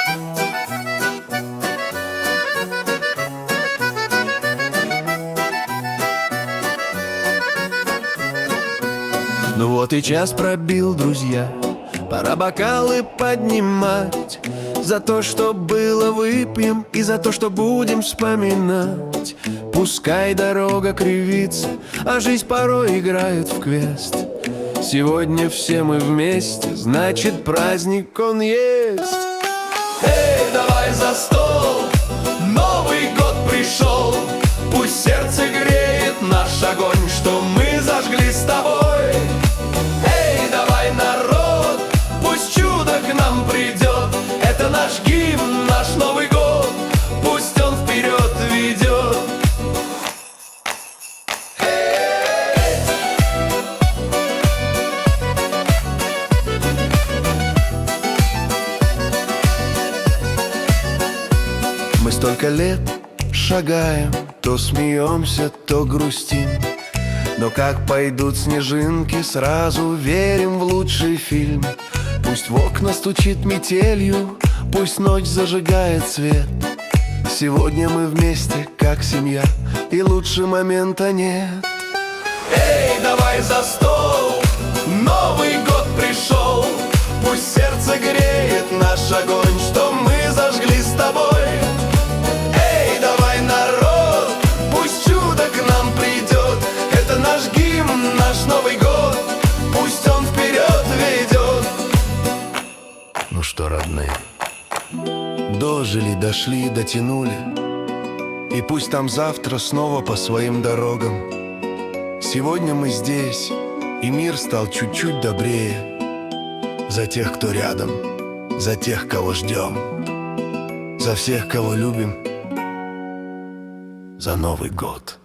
Ну вот и час пробил, друзья, пора бокалы поднимать. За то, что было, выпьем, и за то, что будем вспоминать. Пускай дорога кривится, а жизнь порой играет в квест. Сегодня все мы вместе, значит праздник он есть. Эй, давай за стол, Новый год пришел. Пусть сердце греет наш огонь, что мы зажгли с тобой. Эй, давай, народ, пусть чудо к нам придет. Это наш гимн, наш Новый год, пусть он вперед ведет. Мы столько лет шагаем, то смеемся, то грустим. Но как пойдут снежинки, сразу верим в лучший фильм. Пусть в окна стучит метелью, пусть ночь зажигает свет. Сегодня мы вместе, как семья, и лучше момента нет. Эй, давай за стол, Новый год пришел. Пусть сердце греет наш огонь, что мы зажгли с тобой. Эй, давай, народ, пусть чудо к нам придет. Это наш гимн, наш Новый год, пусть он вперед ведет. Ну что, родные, дожили, дошли, дотянули. И пусть там завтра снова по своим дорогам. Сегодня мы здесь, и мир стал чуть-чуть добрее. За тех, кто рядом, за тех, кого ждем, за всех, кого любим, за Новый год.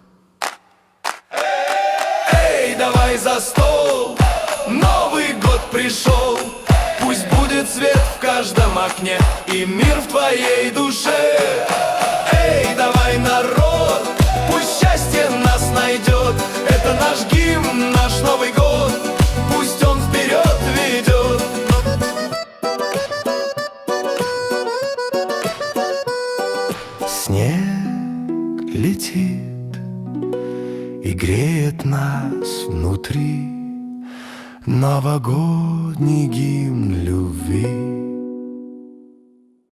Эй, давай за стол, Новый год пришел. Пусть будет свет в каждом окне и мир в твоей душе. Эй, давай, народ, пусть счастье нас найдет. Это наш гимн, наш Новый год, пусть он вперед ведет. Снег летит и греет нас внутри. Новогодний гимн любви.